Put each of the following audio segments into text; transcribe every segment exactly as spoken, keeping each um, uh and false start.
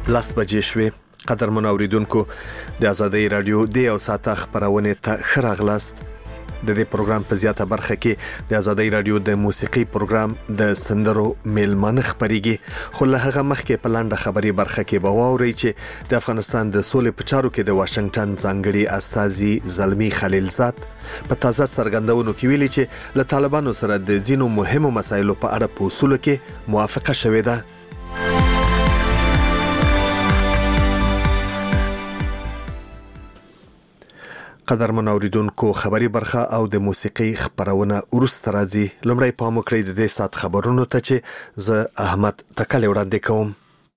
لاس بجې شوې. قدرمن اوریدونکو، د آزادۍ رادیو د یو ساعته خبرونه ته ښه راغلاست. د دې پروګرام په زیاته برخه کې د آزادۍ رادیو د موسیقي پروګرام د سندرو میلمانه خبريږي، خو له هغه مخکې په لاندې خبري برخه کې به واورئ چې د افغانستان د سولې په چارو کې د واشنگټن ځانګړي استازي زلمی خلیلزاد په تازه څرګندونو کې ویلي چې له طالبانو سره د ځینو مهمو مسایلو په اړه په اصولو کې موافقه شوې ده. قدرمن اوریدونکو، خبري برخه او د موسیقي خبرونه ورسته راځي. لومړی پام وکړئ د دې سات خبرونو ته چې زه احمد تکل وړاندې کوم.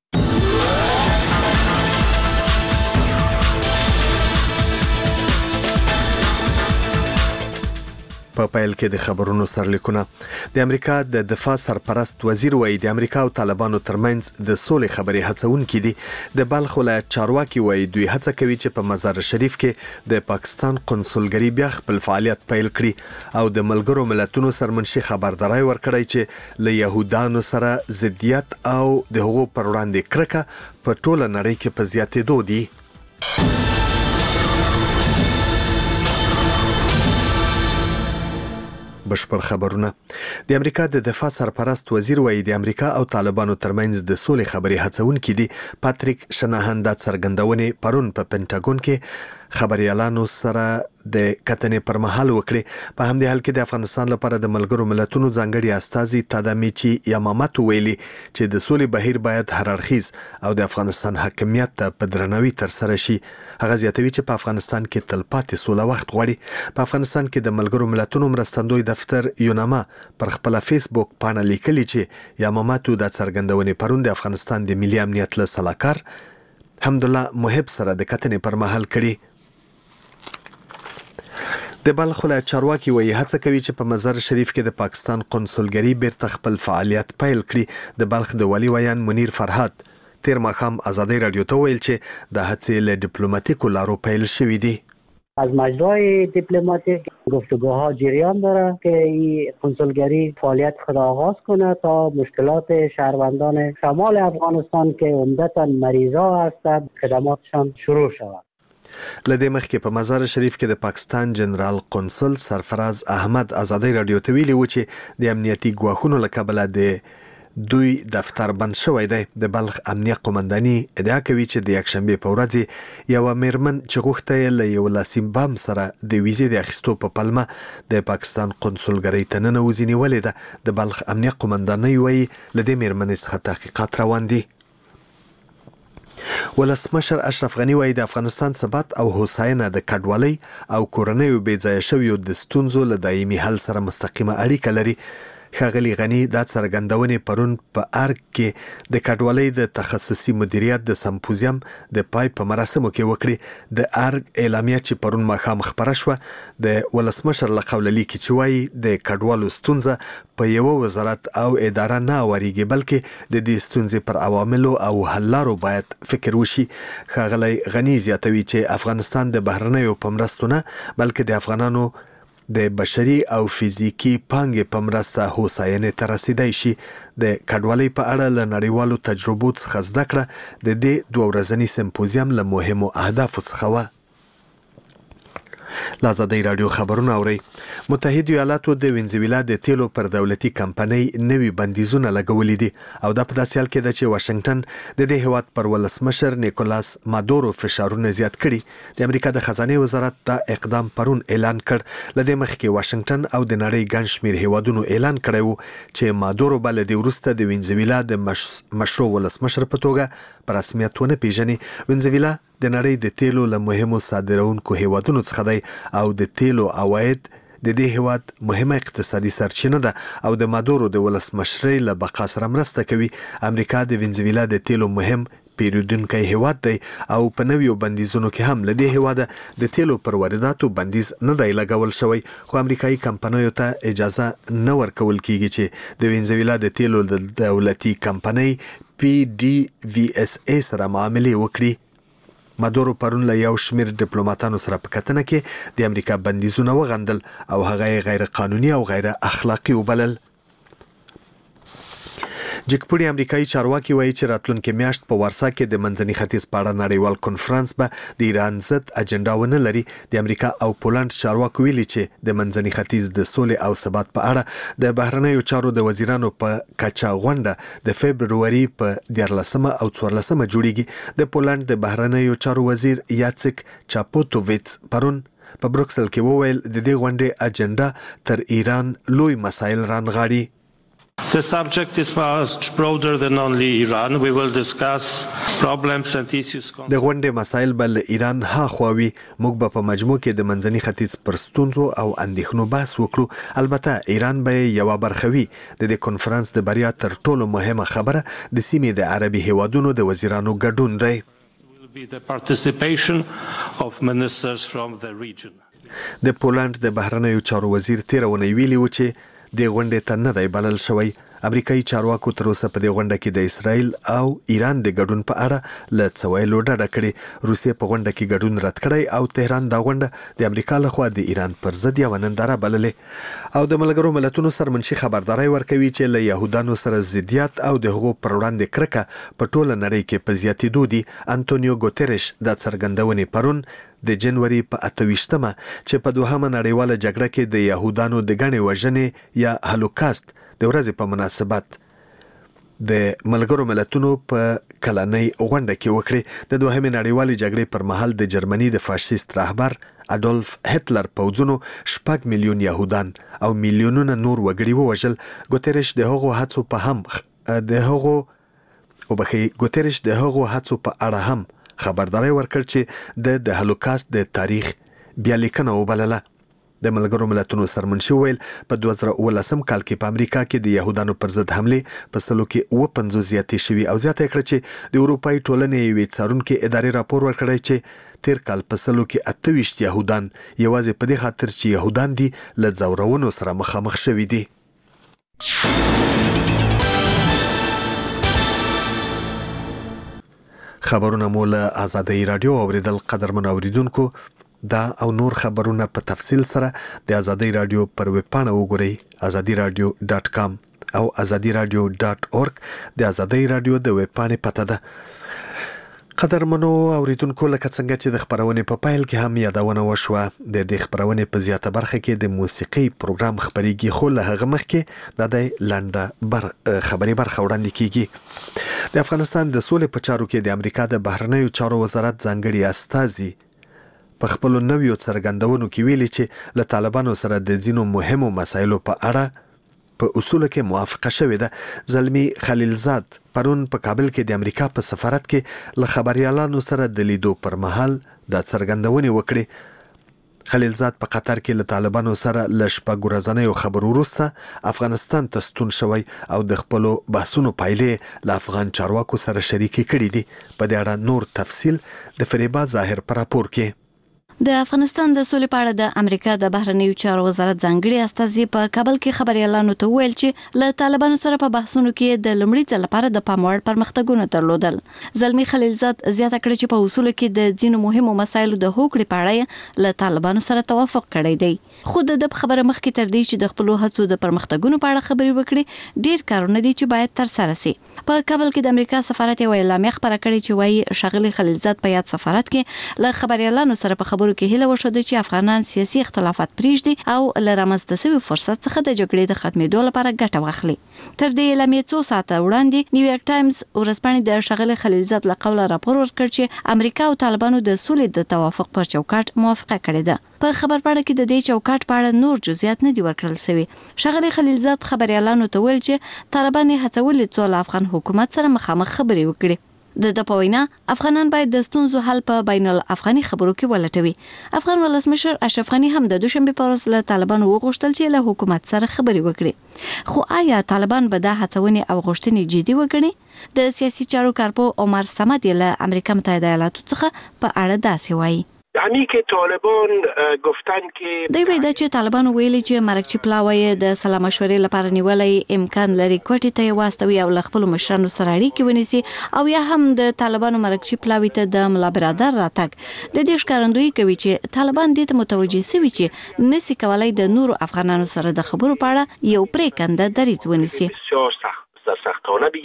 په پیل کې د خبرونو سرلیکونه. د امریکا د دفاع سرپرست وزیر وایي د امریکا او طالبانو ترمنځ د سولې خبرې هڅونکې دي. د بلخ ولایت چارواکي وایي دوی هڅه کوي چې په مزار شریف کې د پاکستان قونسلګري بیا خپل فعالیت پیل کړي او د ملګرو ملتونو سرمنشي خبرداري ورکړي چې له يهودانو سره ضدیت او د حقوقو پر وړاندې کرکه په ټوله نړۍ کې په زیاتېدو دي. بشپړ خبرونه. د امریکا د دفاع سرپرست وزیر وایي د امریکا او طالبانو ترمنځ د سولې خبرې هڅونکې دي. پاتریک شناهان دا څرګندونې پرون په پینټاګون کې خبريالانو سره د کتنې پر مهال وکړي. په همدې حال کې د افغانستان لپاره د ملګرو ملتونو ځانګړي استازي تادامیچی یاماماتو ویلي چې د سولې بهیر باید هر اړخیز او د افغانستان حاکمیت ته په درناوي تر سره شي. هغه زیاتوي چې په افغانستان کې تلپاتې سوله وخت غواړي. په افغانستان کې د ملګرو ملتونو مرستندوی دفتر یوناما پر خپل فیسبوک باندې لیکلي چې یاماماتو د څرګندونې پرون د افغانستان د ملي امنیت له سلاکار حمدالله محب سره د کتنې پر مهال کړي. د بلخ ولایت چارواکي وایي هڅه کوي چې په مزار شریف کې د پاکستان قونسلګري بیرته خپل فعالیت پیل کړي. د بلخ د والی ویان منیر فرهاد تیر ماښام آزادۍ رادیو ته ویل چې د هڅې له ډیپلوماتیکو لارو پیل شوې دي. از مجرای دیپلماتیک گفتگوها جریان داره که این کنسولگری فعالیت خود آغاز کنه تا مشکلات شهروندان شمال افغانستان که عمدتاً مریضا هستند خدماتشان شروع شود. لدې مخکې په مزار شریف کې د پاکستان جنرال قونسل سرفراز احمد آزادۍ رادیو ته ویلي و چې د امنیتي ګواښونو له کبله د دوی دفتر بند شوی دی. د بلخ امنیه قومنداني ادعا کوي چې د یکشنبه په ورځ یو میرمن چې غوښته له یو لاسي بم سره د ویزې د اخیستو په پلمه د پاکستان قونسلګرۍ ته ننوځي نیولې ده. د بلخ امنیه قومنداني وایي له دې میرمنې څخه تحقیقات روان دي. ولسمشر اشرف غنی وایي د افغانستان ثبات او هوساینه د کډوالۍ او کورنیو بې ځایه شویو د ستونزو له دایمي حل سره مستقیمه اړیکه لري. ښاغلي غنی دا څرګندونې پرون په ارګ کې د کډوالۍ د تخصصي مدیریت د سمپوزیم د پای په مراسمو کې وکړي. د ارګ اعلامیه چې پرون ماښام خبره شوه د ولسمشر له قوله لیکي چې وایي د کډوالو ستونزه په یو وزارت او اداره نه اوريږي، بلکې د دې ستونزې پر عواملو او حل لارو باید فکر وشي. ښاغلي غنی زیاتوي چې افغانستان د بهرنیو په مرستو نه بلکې د افغانانو د بشري او فزیکی پانګې په مرسته هوساینې ته رسیدای شي. د کډوالۍ په اړه له نړیوالو تجربو څخه زده کړه د دې دوه ورځني سمپوزیم له مهمو اهدافو څخه و. آزادۍ رادیو خبرونه اوري. متحده ایالاتو د وینزویلا د تیلو پر دولتي کمپنۍ نوي بندیزونه لګولې دي او دا په داسې حال کې ده چې واشنگټن د دې هیواد پر ولسمشر نیکولاس مادورو فشارونه زیات کړي. د امریکا د خزانه وزارت دا اقدام پرون اعلان کړ. لدې مخکې واشنگټن او د نړۍ ګڼ شمېر هیوادونو اعلان کړی و چې مادورو بل د وروسته د وینزویلا د مش... مشروع ولسمشر په توګه په رسمیت ونه پیژني. وینزویلا د نړۍ د تیلو له مهمو صادرونکو هیوادونو څخه دی او د تیلو عواید د دې هیواد مهمه اقتصادي سرچینه ده او د مادورو د ولسمشرۍ له بقا سره مرسته کوي. امریکا د وینزویلا د تیلو مهم پیرودونکی هیواد دی او په نویو بندیزونو کې هم له دې هیواده د تیلو پر وارداتو بندیز نه دی لګول شوی، خو امریکایي کمپنیو ته اجازه نه ورکول کیږي چې د وینزویلا د تیلو د دولتي کمپنۍ پی ډي وی اس ای سره معاملې وکړي. مادورو پرون له یو شمېر ډیپلوماټانو سره په کتنه کې د امریکا بندیزونه وغندل او هغه غیر قانوني او غیر اخلاقی وبلل. جګپوړي امریکایي چارواکي وایي چې راتلونکي میاشت په وارسا کې د منځني ختیځ په اړه نړیوال کنفرانس به د ایران ضد اجنډا ونه لري. د امریکا او پولند چارواکو ویلي چې د منځني ختیځ د سولې او ثبات په اړه د بهرنیو چارو د وزیرانو په کچا غونډه د فبروري په دیارلسمه او څوارلسمه جوړیږي. د پولند د بهرنیو چارو وزیر یاڅک چاپوتوویڅ پرون په بروکسل کې وویل د دې غونډې اجنډا تر ایران لوی مسایل رانغاړي. The subject is much broader than only Iran. We will discuss problems and issues. د غونډې مسایل بل ایران ها خووي. موږ به په مجموع کې د منځني ختیځ پر ستونزو او اندېښنو بحث وکړو. البته ایران به یو برخوي. د دې کنفرانس د بریا تر ټولو مهمه خبره د سیمې د عربي هیوادونو د وزیرانو ګډون دی. Be the participation of ministers from the region. د پولند د بهرنیو چارو وزیر تیرونه ویلي و چې د غونډې ته نه دی بلل شوی. امریکایي چارواکو تر اوسه په دې غونډه کې د اسرائیل او ایران د ګډون په اړه له څه ویلو ډډه کړې. روسیې په غونډه کې ګډون رد کړی او تهران دا غونډه د امریکا لخوا د ایران پر ضد یوه ننداره بللې او د ملګرو ملتونو سرمنشي خبرداري ورکوي چې له يهودانو سره ضدیت او د هغو پر وړاندې کرکه په ټوله نړۍ کې په زیاتېدو دي. انټونیو ګوتریش دا څرګندونې پرون د جنوري په اتویشتمه چې په دوهمه نړیواله جګړه کې د يهودانو د ګڼې وژنې یا هولوکاست د ورځې په مناسبت د ملګرو ملتونو په کلنۍ غونډه کې وکړي. د دوهمې نړیوالې جګړې پر مهال د جرمني د فاشیست رهبر اډولف هټلر پوځونو شپږ میلیون يهودان او میلیونونه نور وګړي ووژل. ګوتریش د هغو هڅو په هم د هغو او بخي ګوتریش د هغو هڅو په اړه هم خبرداري ورکړ چې د د هولوکاست د تاریخ بیا لیکنه وبلله. د ملګرو ملتونو سرمنشي ویل په دوه زره اوولسم کال کې په امریکا کې د يهودانو پر ضد حمله په سلو کې اوه پنځوس زیاتې شوي او زیاته کړ چې د اروپאי ټولنې یوې څارونکو ادارې راپور ورکړی چې تیر کال په سلو کې اته ویشت يهودان یوازې په دې خاطر چې يهودان دي له ځورونو سره مخامخ شوي دي. خبرونه مو له آزادۍ رادیو اوریدل. قدرمن اوریدونکو دا او نور خبرونه په تفصیل سره د آزادۍ رادیو پر ویب پاڼه وګورئ ازادي رادیو ډاٹ کام او ازادي رادیو ډاٹ اورګ د آزادۍ رادیو د ویب پاڼې پته ده. قدرمنو اوریدونکو لکه څنګه چې د خبرونې په پایل کې هم یادونه وشوه د دې خبرونې په زیاته برخه کې د موسیقي پروګرام خبريږي خو له هغه مخکې د دې لنډه بر خبري برخه وړاندې کیږي. د افغانستان د سولې په چارو کې د امریکا د بهرنیو چارو وزارت ځانګړي استازي په خپل نویو څرګندونو کې ویلي چې له طالبانو سره د ځینو مهمو مسایلو په اړه په اصول کې موافقه شوې ده. زلمی خلیلزاد پرون په کابل کې د امریکا په سفارت کې له خبريالانو سره د لیدو پر مهال د څرګندونې وکړې. خلیلزاد په قطر کې له طالبانو سره ل شپږ ورځنیو خبرو وروسته افغانستان ته ستون شوی او د خپل بحثونو پایلې له افغان چارواکو سره شریکې کړې دي. په دې اړه نور تفصیل د فریبا ظاهر پر راپور کې. د افغانستان د سولې په اړه د امریکا د بهرنیو چارو وزارت ځانګړي استازي په کابل کې خبريالانو ته ویل چې له طالبانو سره په بحثونو کې د لومړي ځل لپاره د پاموړ پرمختګونه درلودل. زلمی خلیلزاد زیاته کړې چې په اصول کې د ځینو مهمو مسایلو د هوکړې په اړه له طالبانو سره توافق کړی دی. خو د خبره مخکې تر دې چې د خپل هڅو د پرمختګونو په اړه خبري وکړي ډیر کارونه دي چې باید تر سره شي. په کابل کې د امریکا سفارت یو اعلامیه خبره کړې چې وايي شغلي خلیلزاد په یاد سفارت کې له خبريالانو سره په خبرو کې هله وشوده چې افغانان سیاسي اختلافات پریږدي او له رامنځته شوي فرصت څخه د جګړې د ختمېدو لپاره ګټه واخلي. تر دې اعلامیې څو ساعته وړاندې نیویارک ټایمز ورځپاڼې د شغلي خلیلزاد له قوله راپور ورکړ چې امریکا او طالبانو د سولې د توافق پر چوکاټ موافقه کړې ده. په خبرپاڼه کې د دې چوکاټ په اړه نور جزئیات نه دي ورکړل شوي. شغلي خلیلزاد خبريالانو ته ویل چې طالبان هڅولي څو له افغان حکومت سره مخامخ خبري وکړي. د د پوینا افغانان باید د ستونزو حل په بین الافغاني خبرو کې ولټوي. افغان ولسمشر اشرف غنی هم د دوشنبه په ورځ له طالبانو وغوښتل چې له حکومت سره خبري وکړي. خو آیا طالبان به دا هڅونې او غوښتنې جدي وګڼي؟ د سیاسي چارو کارپو عمر صمد له امریکا متحده ایالاتو څخه په اړه داسې وایي. یعنی که طالبان گفتن که دوی وایي چې طالبانو ویلي چې مرکچی پلاوی د سلام مشورې لپاره نیولای امکان لري کوټې ته واستوي او له خپل مشرانو سره اړیکې ونیسي او یا هم د طالبانو مرکچی پلاوی ته د ملا برادر راتګ د دې ښکارندویي کوي چې طالبان دې ته متوجي شوي چې نسی کولای د نورو افغانانو سره د خبرو په اړه یو پریکنده دریځ ونیسي. سختانه بگیرن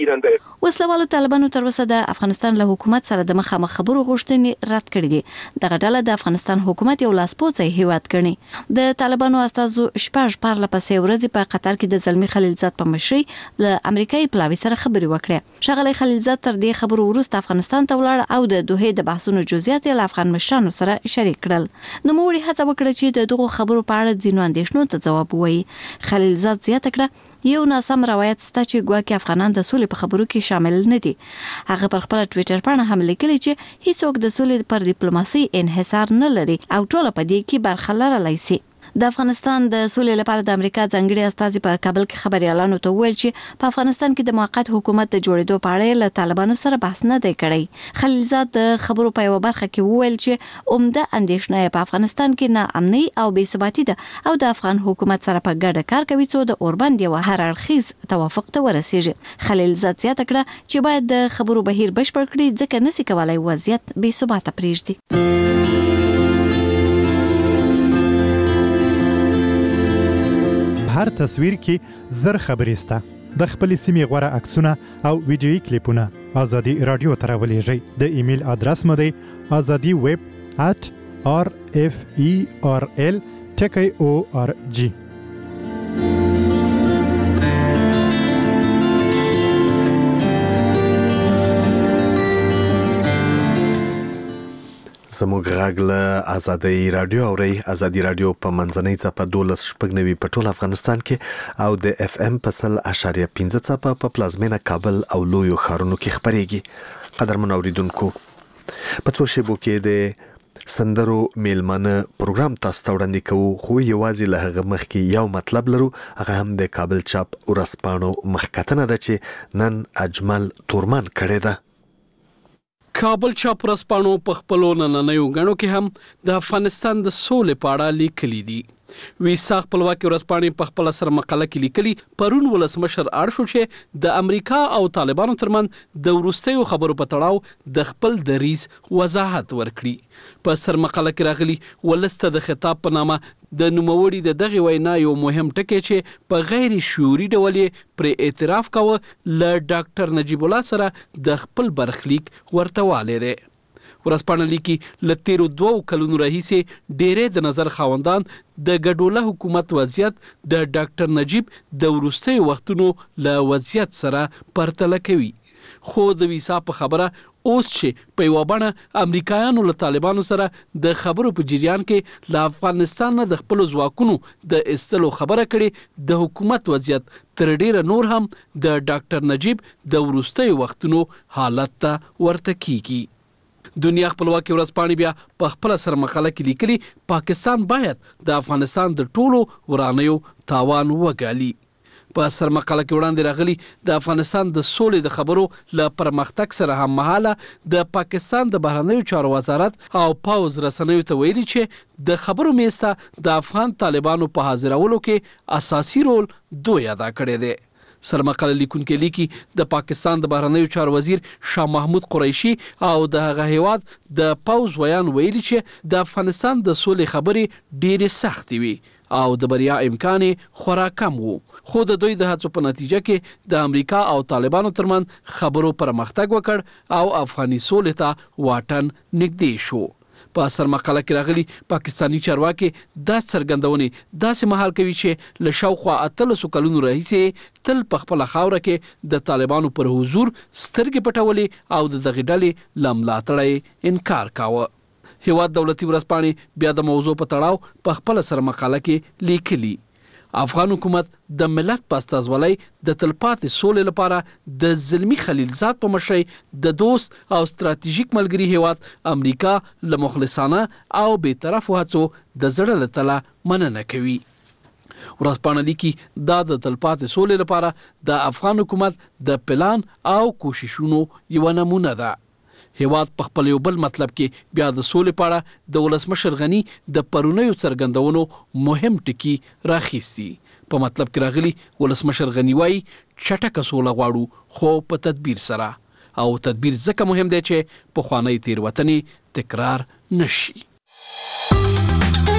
گیرنده. وسلوالو طالبانو تر اوسه د افغانستان له حکومت سره د مخامخ خبرو غوښتنې رد کړې دي. دغه ډله د افغانستان حکومت یو لاسپوڅی هیواد ګڼي. د طالبانو استازو شپږ پارله پسې ورځې په قطر کې د زلمی خلیلزاد په مشرۍ له امریکایي پلاوي سره خبرې وکړې. ښاغلی خلیلزاد تر دې خبرو وروسته افغانستان ته ولاړ او د دوحې د بحثونو جزئیات له افغان مشرانو سره شریک کړل. نوموړي هڅه وکړه چې د دغو خبرو په اړه ځینو اندېښنو ته ځواب ووایي. خلیلزاد زیاته کړه یو ناسم روایت سته چې ګواکې افغانان د سولې په خبرو کې شامل نه دي. هغه پر خپل ټویټر باندې هم لیکلي چې هیڅوک د سولې پر ډیپلوماسي انحصار نه لري او ټول په دې کې برخه لرلی شي. د افغانستان د سولې لپاره د امریکا ځانګړي استازي په کابل کې خبريالانو ته ویل چې په افغانستان کې د موقت حکومت د جوړېدو په اړه له طالبانو سره بحث نه دی کړی. خلیلزاد د خبرو په یو برخه کې ویل چې عمده اندېښنه په افغانستان کې نه امني او بې ثباتي ده او د افغان حکومت سره په ګډه کار کوي څو د اوربند یو هر اړخیز توافق ته ورسیږي. خلیلزاد زیاته کړه چې باید د خبرو بهیر بشپړ کړي ځکه نشي کولای وضعیت بې ثباته پرېږدي. هر تصویر کې زر خبرې سته. د خپل سیمې غوره عکسونه او ویډیويي کلیپونه ازادي رادیو ته راولېږئ. د ایمیل ادرس مو دی ازادي ویب at r f e r l ټکی او ار جی. زموږ غږ له ازادي رادیو اوري. ازادي رادیو په منځنۍ څپه دولس شپږ نوي په ټول افغانستان کې او د اف ام په سل اشاریه پنځه څپه په پلازمینه کابل او لویو ښارونو کې خبرېږي. قدرمن اوریدونکو، په څو شیبو کې د سندرو میلمانه پروګرام تاسو ته وړاندې کوو، خو یوازې له هغه مخکې یو مطلب لرو. هغه هم د کابل چاپ ورځپاڼو مخکتنه ده چې نن اجمل تورمان کړې ده. کابل چاپ ورځپاڼو په خپلو نننیو غڼو کې هم د افغانستان د سولې په اړه لیکلي دي. ویسا خپلواکي ورځپاڼې په خپل سر مقاله کې لیکلي پرون ولسمشر اړ شو چې د امریکا او طالبانو ترمن د وروستیو خبرو په تړاو د خپل دریز وضاحت ورکړي. په سر مقاله کې راغلي ولسته د خطاب په نامه د نوموړي د دغه وینا یو مهم ټکی چې په غیر شعوري ډول پر اعتراف کاوه له ډاکټر نجیب الله سره د خپل برخلیک ورتواله دی. ورځپاڼه لیکي له تیرو دوو کلونو راهیسې ډېرې د نظر خاوندان د ګډوله حکومت وضعیت د ډاکټر نجیب د وروستیو وختونو له وضعیت سره پرتله کوي. خو د ویسا په خبره اوس چې په یوه بڼه امریکایانو له طالبانو سره د خبرو په جریان کې له افغانستان نه د خپلو ځواکونو د ایستلو خبره کړې، د حکومت وضعیت تر ډیره نور هم د ډاکټر نجیب د وروستیو وختونو حالت ته ورته کیږي. دنیا خپلواکي ورځپاڼې بیا په خپل سر مقاله کې لیکلي پاکستان باید د افغانستان د ټولو ورانیو تاوان وګالي. په سر مقاله کې وړاندې راغلي د افغانستان د سولې د خبرو له پرمختګ سره هم مهاله د پاکستان د بهرنیو چارو وزارت او پوز رسنیو ته ویلي چې د خبرو میسته د افغان طالبانو په حاضرولو کې اساسي رول دوی ادا کړی دی. سرمقاله لیکونکي لیکي د پاکستان د بهرنیو چارو وزیر شاه محمود قریشي او د هغه هیواد د پوز ویان ویلي چې د افغانستان د سولې خبرې ډېرې سختې وي او د بریا امکان خورا کم وو، خو د دوی د هڅو په نتیجه کې د امریکا او طالبانو ترمنځ خبرو پرمختګ وکړ او افغاني سولې ته واټن نږدې شو. په سر مقاله کې راغلي پاکستانی چارواکي دا څرګندونې داسې مهال کوي چې له شاوخوا اتلسو کلونو راهیسې تل په خپله خاوره کې د طالبانو پر حضور سترګې پټولې او د دغې ډلې له ملاتړه انکار کاوه. هیواد دولتي ورځپاڼې بیا د موضوع په تړاو په خپله سر مقاله کې لیکلي افغان حکومت د ملت په استازولۍ د تلپاتې سولې لپاره د زلمی خلیلزاد په مشرۍ د دوست او ستراتیژیک ملګري هیواد امریکا له مخلصانه او بیطرفو هڅو د زړه له تله مننه کوي. ورځپاڼه لیکي دا د تلپاتې سولې لپاره د افغان حکومت د پلان او کوششونو یوه نمونه ده. هیواد په خپل یو بل مطلب کې بیا د سولې په اړه د ولسمشر غني د پرونیو څرګندونو مهم ټکي راخیستي. په مطلب کې راغلي ولسمشر غني وایي چټکه سوله غواړو خو په تدبیر سره، او تدبیر ځکه مهم دی چې پخوانۍ تېروتنې تکرار نشي.